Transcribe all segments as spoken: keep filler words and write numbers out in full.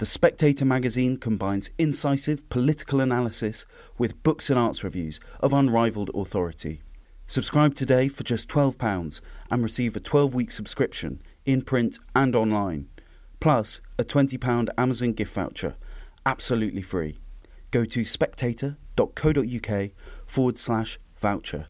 The Spectator magazine combines incisive political analysis with books and arts reviews of unrivalled authority. Subscribe today for just twelve pounds and receive a twelve-week subscription in print and online, plus a twenty pounds Amazon gift voucher, absolutely free. Go to spectator.co.uk forward slash voucher.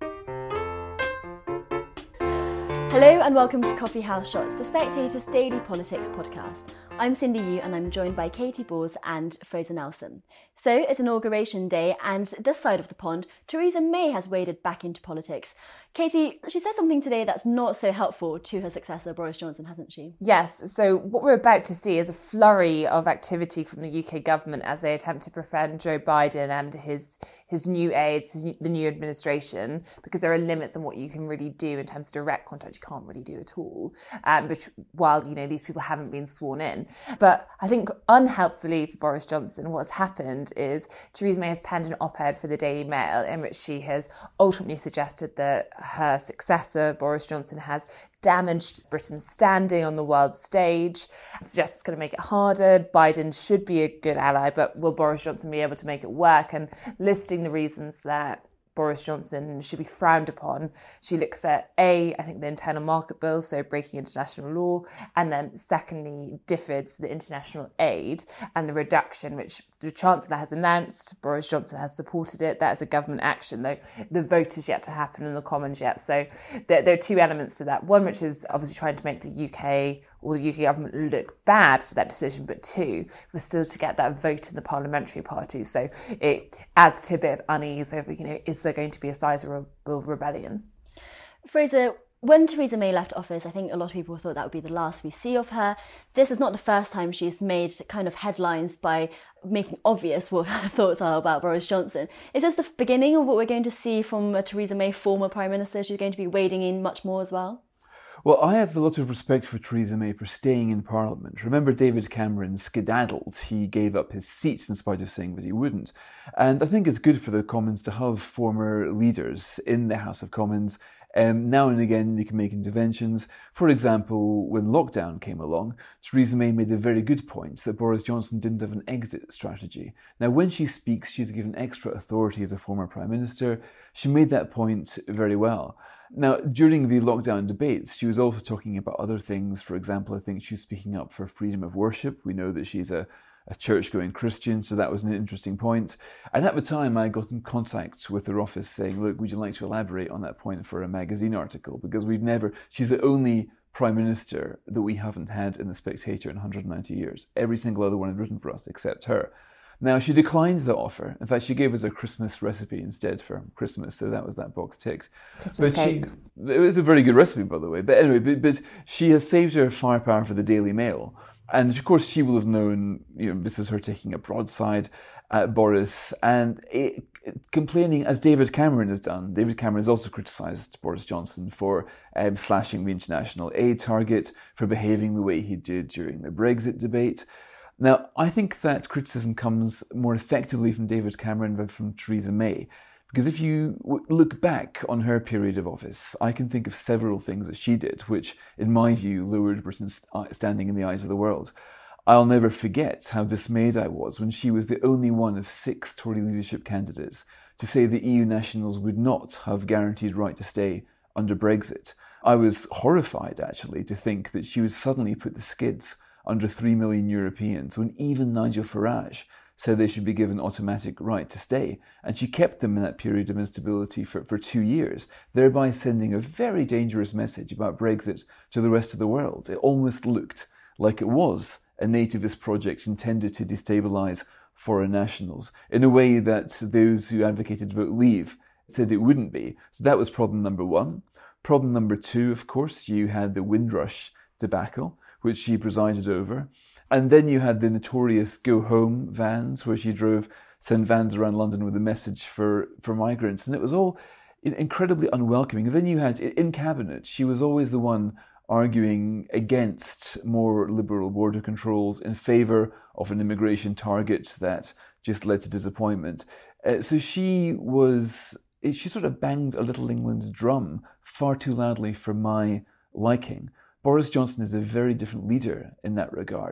Hello and welcome to Coffee House Shots, the Spectator's daily politics podcast. I'm Cindy Yu and I'm joined by Katy Balls and Fraser Nelson. So it's inauguration day and this side of the pond, Theresa May has waded back into politics. Katy, she said something today that's not so helpful to her successor Boris Johnson, hasn't she? Yes, so what we're about to see is a flurry of activity from the U K government as they attempt to befriend Joe Biden and his his new aides, his, the new administration, because there are limits on what you can really do in terms of direct contact. You can't really do at all, um, which, while, you know, these people haven't been sworn in. But I think unhelpfully for Boris Johnson, what's happened is Theresa May has penned an op-ed for the Daily Mail in which she has ultimately suggested that her successor, Boris Johnson, has damaged Britain's standing on the world stage, suggests it's going to make it harder. Biden should be a good ally, but will Boris Johnson be able to make it work? And listing the reasons that Boris Johnson should be frowned upon, she looks at A, I think the internal market bill, so breaking international law, and then secondly, differs to the international aid and the reduction, which the Chancellor has announced. Boris Johnson has supported it. That is a government action, though the vote is yet to happen in the Commons yet. So there, there are two elements to that. One, which is obviously trying to make the U K or the U K government look bad for that decision, but two, we're still to get that vote in the parliamentary party. So it adds to a bit of unease over, you know, is there going to be a sizable rebellion? Fraser, when Theresa May left office, I think a lot of people thought that would be the last we see of her. This is not the first time she's made kind of headlines by making obvious what her thoughts are about Boris Johnson. Is this the beginning of what we're going to see from a Theresa May, former Prime Minister? She's going to be wading in much more as well? Well, I have a lot of respect for Theresa May for staying in Parliament. Remember David Cameron skedaddled. He gave up his seat in spite of saying that he wouldn't. And I think it's good for the Commons to have former leaders in the House of Commons. Um, now and again, you can make interventions. For example, when lockdown came along, Theresa May made a very good point that Boris Johnson didn't have an exit strategy. Now, when she speaks, she's given extra authority as a former Prime Minister. She made that point very well. Now, during the lockdown debates, she was also talking about other things. For example, I think she was speaking up for freedom of worship. We know that she's a, a church-going Christian, so that was an interesting point. And at the time, I got in contact with her office saying, look, would you like to elaborate on that point for a magazine article? Because we've never, she's the only Prime Minister that we haven't had in The Spectator in one hundred ninety years. Every single other one had written for us except her. Now, she declined the offer. In fact, she gave us a Christmas recipe instead for Christmas, so that was that box ticked. Christmas but cake. She, it was a very good recipe, by the way. But anyway, but, but she has saved her firepower for the Daily Mail. And of course, she will have known, you know, this is her taking a broadside at Boris and it, it, complaining, as David Cameron has done. David Cameron has also criticised Boris Johnson for um, slashing the international aid target, for behaving the way he did during the Brexit debate. Now, I think that criticism comes more effectively from David Cameron than from Theresa May. Because if you look back on her period of office, I can think of several things that she did, which, in my view, lowered Britain's standing in the eyes of the world. I'll never forget how dismayed I was when she was the only one of six Tory leadership candidates to say the E U nationals would not have guaranteed right to stay under Brexit. I was horrified, actually, to think that she would suddenly put the skids under three million Europeans, when even Nigel Farage said they should be given automatic right to stay. And she kept them in that period of instability for, for two years, thereby sending a very dangerous message about Brexit to the rest of the world. It almost looked like it was a nativist project intended to destabilise foreign nationals in a way that those who advocated vote leave said it wouldn't be. So that was problem number one. Problem number two, of course, you had the Windrush debacle, which she presided over. And then you had the notorious Go Home vans, where she drove, sent vans around London with a message for, for migrants. And it was all incredibly unwelcoming. And then you had, in Cabinet, she was always the one arguing against more liberal border controls in favour of an immigration target that just led to disappointment. Uh, so she was, she sort of banged a Little England's drum far too loudly for my liking. Boris Johnson is a very different leader in that regard.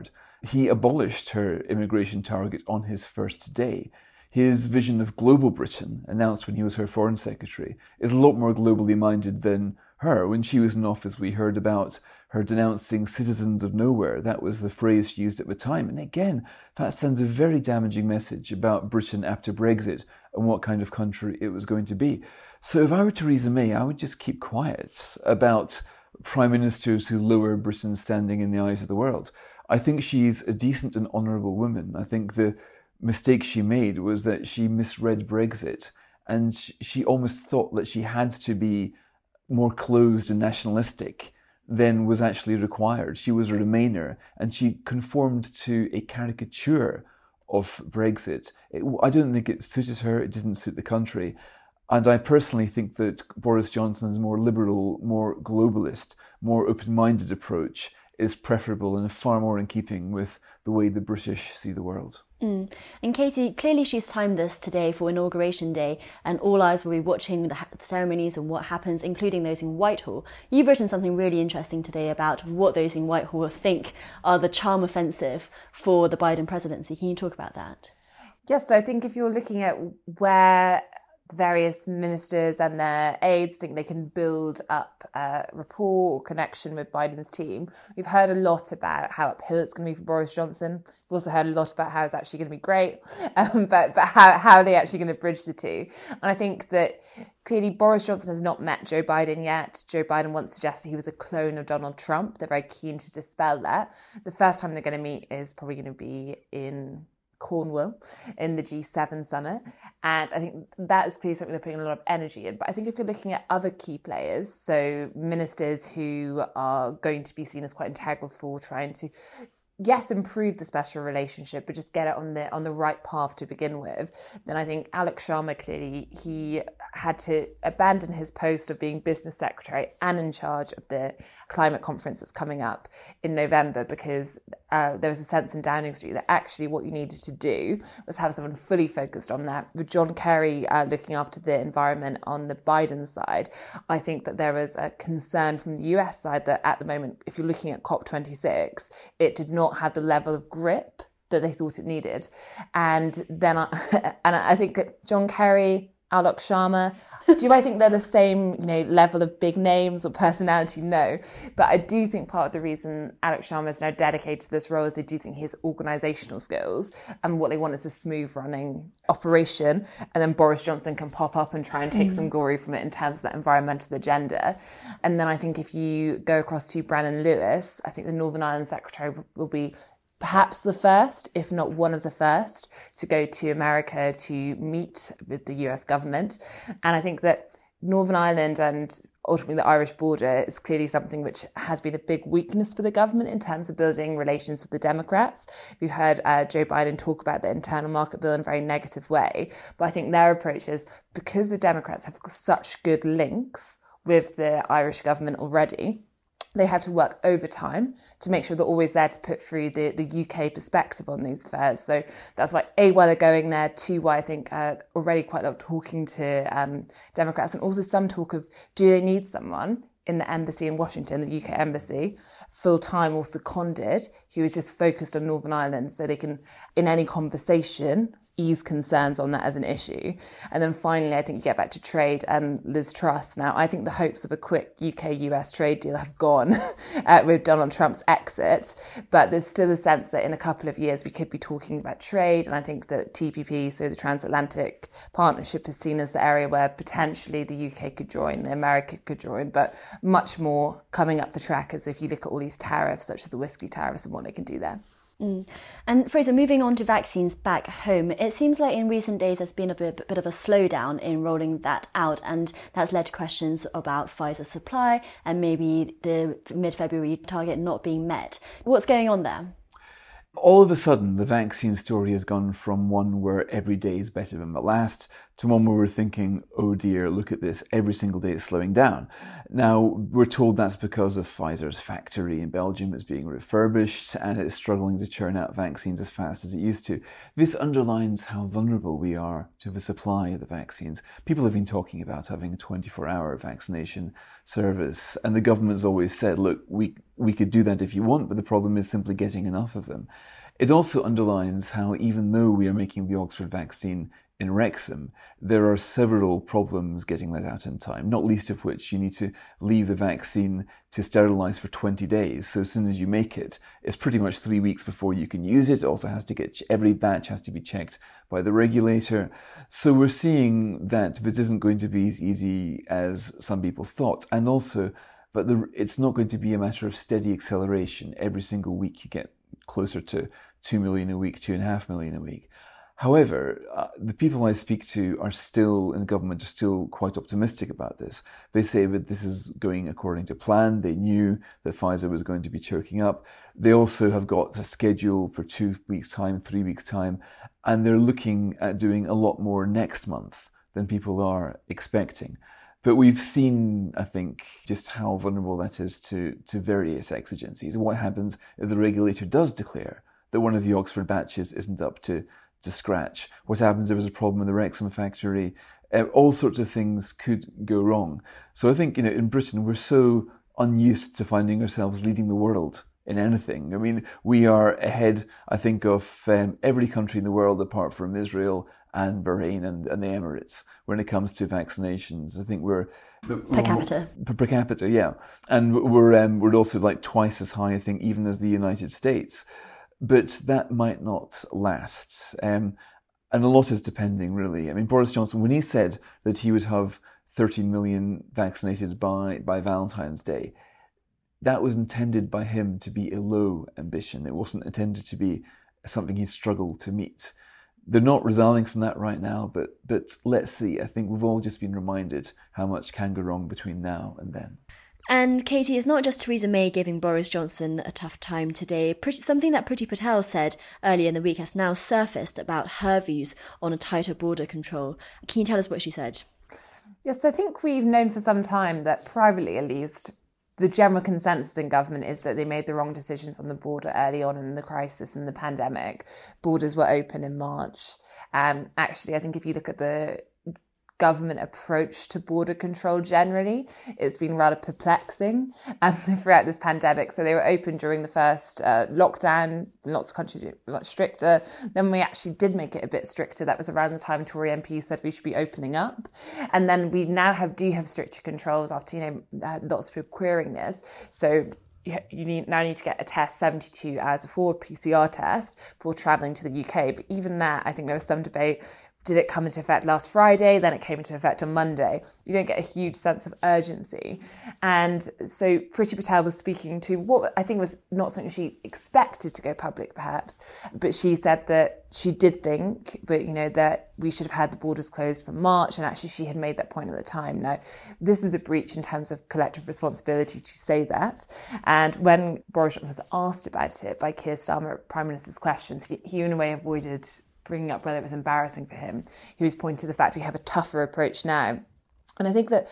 he abolished her immigration target on his first day. His vision of global Britain, announced when he was her foreign secretary, is a lot more globally minded than her. When she was in office, we heard about her denouncing citizens of nowhere. That was the phrase she used at the time. And again, that sends a very damaging message about Britain after Brexit and what kind of country it was going to be. So if I were Theresa May, I would just keep quiet about prime ministers who lower Britain's standing in the eyes of the world. I think she's a decent and honourable woman. I think the mistake she made was that she misread Brexit, and she almost thought that she had to be more closed and nationalistic than was actually required. She was a Remainer, and she conformed to a caricature of Brexit. It, I don't think it suited her, it didn't suit the country. And I personally think that Boris Johnson's more liberal, more globalist, more open-minded approach is preferable and far more in keeping with the way the British see the world. Mm. And Katie, clearly she's timed this today for Inauguration Day, and all eyes will be watching the ceremonies and what happens, including those in Whitehall. You've written something really interesting today about what those in Whitehall think are the charm offensive for the Biden presidency. Can you talk about that? Yes, so I think if you're looking at where the various ministers and their aides think they can build up a rapport or connection with Biden's team, we've heard a lot about how uphill it's going to be for Boris Johnson. We've also heard a lot about how it's actually going to be great, um, but, but how, how are they actually going to bridge the two? And I think that clearly Boris Johnson has not met Joe Biden yet. Joe Biden once suggested he was a clone of Donald Trump. They're very keen to dispel that. The first time they're going to meet is probably going to be in Cornwall in the G seven summit, and I think that is clearly something they're putting a lot of energy in. But I think if you're looking at other key players, so ministers who are going to be seen as quite integral for trying to, yes, improve the special relationship, but just get it on the on the right path to begin with, then I think Alok Sharma, clearly he had to abandon his post of being business secretary and in charge of the climate conference that's coming up in November, because uh, there was a sense in Downing Street that actually what you needed to do was have someone fully focused on that. With John Kerry uh, looking after the environment on the Biden side, I think that there was a concern from the U S side that at the moment, if you're looking at COP twenty-six, it did not have the level of grip that they thought it needed. And then I, and I think that John Kerry, Alok Sharma, do I think they're the same, you know, level of big names or personality? No. But I do think part of the reason Alok Sharma is now dedicated to this role is they do think he has organisational skills, and what they want is a smooth running operation, and then Boris Johnson can pop up and try and take mm. some glory from it in terms of that environmental agenda. And then I think if you go across to Brennan Lewis, I think the Northern Ireland Secretary will be perhaps the first, if not one of the first, to go to America to meet with the U S government. And I think that Northern Ireland and ultimately the Irish border is clearly something which has been a big weakness for the government in terms of building relations with the Democrats. We've heard uh, Joe Biden talk about the internal market bill in a very negative way. But I think their approach is, because the Democrats have such good links with the Irish government already, they have to work overtime to make sure they're always there to put through the, the U K perspective on these affairs. So that's why, A, why they're going there, two, why I think uh, already quite a lot of talking to um, Democrats, and also some talk of, do they need someone in the embassy in Washington, the U K embassy, full-time or seconded, who is just focused on Northern Ireland, so they can, in any conversation, ease concerns on that as an issue. And then finally, I think you get back to trade and Liz Truss. Now, I think the hopes of a quick U K U S trade deal have gone uh, with Donald Trump's exit, but there's still a sense that in a couple of years we could be talking about trade. And I think that T P P, so the Transatlantic Partnership, is seen as the area where potentially the U K could join, America could join, but much more coming up the track as if you look at all these tariffs, such as the whiskey tariffs, and what they can do there. Mm. And Fraser, moving on to vaccines back home, it seems like in recent days there's been a bit, bit of a slowdown in rolling that out, and that's led to questions about Pfizer supply and maybe the mid-February target not being met. What's going on there? All of a sudden, the vaccine story has gone from one where every day is better than the last to one where we're thinking, oh dear, look at this, every single day is slowing down. Now, we're told that's because of Pfizer's factory in Belgium is being refurbished and it's struggling to churn out vaccines as fast as it used to. This underlines how vulnerable we are to the supply of the vaccines. People have been talking about having a twenty-four hour vaccination service, and the government's always said, look, we we could do that if you want, but the problem is simply getting enough of them. It also underlines how even though we are making the Oxford vaccine in Wrexham, there are several problems getting that out in time, not least of which you need to leave the vaccine to sterilise for twenty days. So as soon as you make it, it's pretty much three weeks before you can use it. It also has to get, every batch has to be checked by the regulator. So we're seeing that this isn't going to be as easy as some people thought. And also, but the, it's not going to be a matter of steady acceleration. Every single week you get closer to two million a week, two and a half million a week. However, uh, the people I speak to are still, in government, are still quite optimistic about this. They say that this is going according to plan. They knew that Pfizer was going to be choking up. They also have got a schedule for two weeks' time, three weeks' time, and they're looking at doing a lot more next month than people are expecting. But we've seen, I think, just how vulnerable that is to, to various exigencies. And what happens if the regulator does declare that one of the Oxford batches isn't up to to scratch? What happens if there's a problem in the Wrexham factory? Uh, all sorts of things could go wrong. So I think, you know, in Britain, we're so unused to finding ourselves leading the world in anything. I mean, we are ahead, I think, of um, every country in the world apart from Israel and Bahrain and, and the Emirates when it comes to vaccinations. I think we're... Per capita. Per, per capita, yeah. And we're, um, we're also like twice as high, I think, even as the United States. But that might not last. Um, and a lot is depending, really. I mean, Boris Johnson, when he said that he would have thirteen million vaccinated by, by Valentine's Day, that was intended by him to be a low ambition. It wasn't intended to be something he struggled to meet. They're not resigning from that right now, but, but let's see. I think we've all just been reminded how much can go wrong between now and then. And Katie, it's not just Theresa May giving Boris Johnson a tough time today. Something that Priti Patel said earlier in the week has now surfaced about her views on a tighter border control. Can you tell us what she said? Yes, I think we've known for some time that privately at least, the general consensus in government is that they made the wrong decisions on the border early on in the crisis and the pandemic. Borders were open in March. Um, actually, I think if you look at the government approach to border control generally, it's been rather perplexing um, throughout this pandemic. So they were open during the first uh, lockdown, lots of countries were much stricter. Then we actually did make it a bit stricter. That was around the time Tory M Ps said we should be opening up. And then we now have do have stricter controls after, you know, uh, lots of people querying this. So you need, now need to get a test seventy-two hours before, a P C R test, before travelling to the U K. But even that, I think there was some debate. Did it come into effect last Friday? Then it came into effect on Monday. You don't get a huge sense of urgency. And so Priti Patel was speaking to what I think was not something she expected to go public, perhaps, but she said that she did think, but you know, that we should have had the borders closed from March, and actually she had made that point at the time. Now, this is a breach in terms of collective responsibility to say that. And when Boris Johnson was asked about it by Keir Starmer at Prime Minister's questions, he, he in a way avoided bringing up whether it was embarrassing for him. He was pointing to the fact we have a tougher approach now. And I think that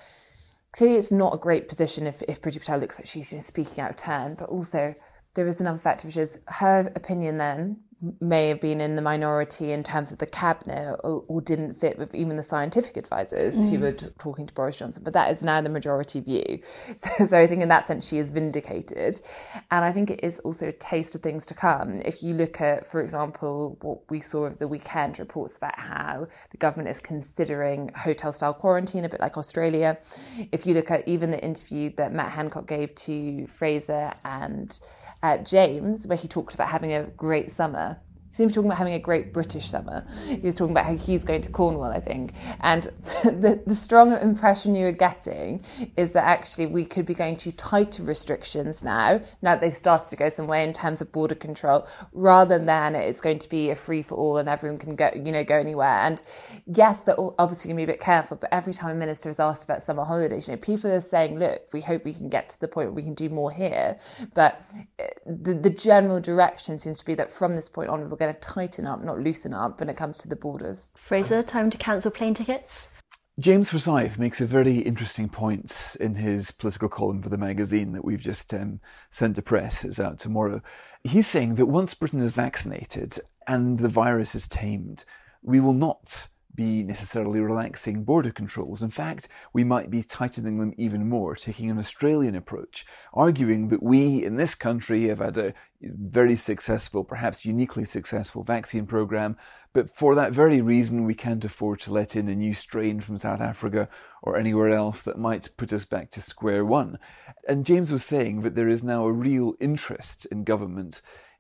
clearly it's not a great position if, if Priti Patel looks like she's, you know, speaking out of turn, but also there is another factor, which is her opinion then may have been in the minority in terms of the cabinet, or, or didn't fit with even the scientific advisors mm. who were talking to Boris Johnson. But that is now the majority view. So, so I think in that sense she is vindicated. And I think it is also a taste of things to come. If you look at, for example, what we saw of the weekend, reports about how the government is considering hotel-style quarantine, a bit like Australia. If you look at even the interview that Matt Hancock gave to Fraser and Uh, James, where he talked about having a great summer. He seemed to be talking about having a great British summer. He was talking about how he's going to Cornwall, I think. And the, the strong impression you were getting is that actually we could be going to tighter restrictions now, now that they've started to go some way in terms of border control, rather than it's going to be a free-for-all and everyone can go, you know, go anywhere. And yes, they're all obviously going to be a bit careful, but every time a minister is asked about summer holidays, you know, people are saying, look, we hope we can get to the point where we can do more here. But the, the general direction seems to be that from this point on, we're going to tighten up, not loosen up, when it comes to the borders. Fraser, time to cancel plane tickets? James Forsyth makes a very interesting point in his political column for the magazine that we've just um, sent to press. It's out tomorrow. He's saying that once Britain is vaccinated and the virus is tamed, we will not be necessarily relaxing border controls. In fact, we might be tightening them even more, taking an Australian approach, arguing that we in this country have had a very successful, perhaps uniquely successful vaccine program, but for that very reason we can't afford to let in a new strain from South Africa or anywhere else that might put us back to square one. And James was saying that there is now a real interest in government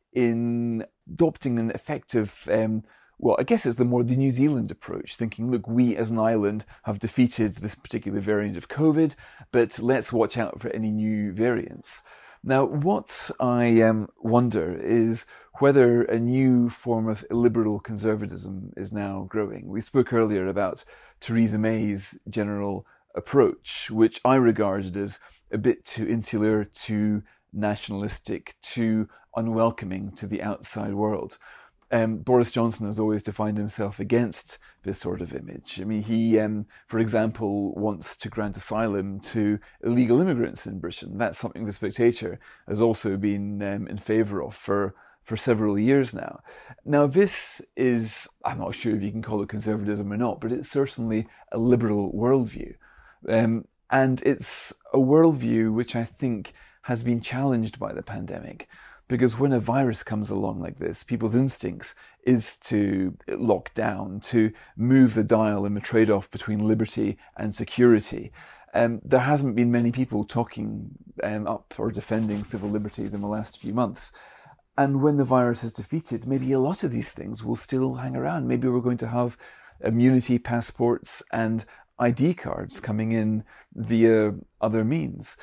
in adopting an effective, um, well, I guess it's the more the New Zealand approach, thinking, look, we as an island have defeated this particular variant of COVID, but let's watch out for any new variants. Now, what I um, wonder is whether a new form of illiberal conservatism is now growing. We spoke earlier about Theresa May's general approach, which I regarded as a bit too insular, too nationalistic, too unwelcoming to the outside world. Um, Boris Johnson has always defined himself against this sort of image. I mean, he, um, for example, wants to grant asylum to illegal immigrants in Britain. That's something The Spectator has also been um, in favour of for, for several years now. Now, this is, I'm not sure if you can call it conservatism or not, but it's certainly a liberal worldview. Um, and it's a worldview which I think has been challenged by the pandemic. Because when a virus comes along like this, people's instincts is to lock down, to move the dial in the trade-off between liberty and security. Um, there hasn't been many people talking um, up or defending civil liberties in the last few months. And when the virus is defeated, maybe a lot of these things will still hang around. Maybe we're going to have immunity passports and I D cards coming in via other means.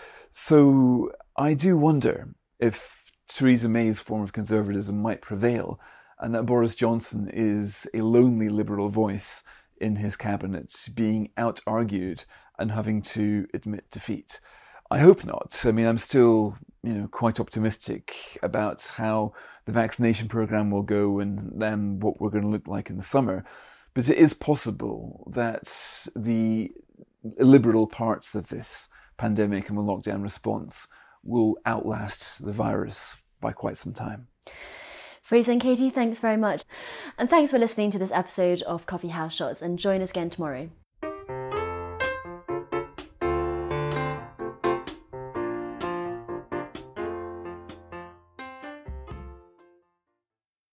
So I do wonder if Theresa May's form of conservatism might prevail, and that Boris Johnson is a lonely liberal voice in his cabinet, being out-argued and having to admit defeat. I hope not. I mean, I'm still, you know, quite optimistic about how the vaccination program will go and then what we're going to look like in the summer. But it is possible that the illiberal parts of this pandemic and the lockdown response will outlast the virus by quite some time. Fraser and Katie, thanks very much. And thanks for listening to this episode of Coffee House Shots, and join us again tomorrow.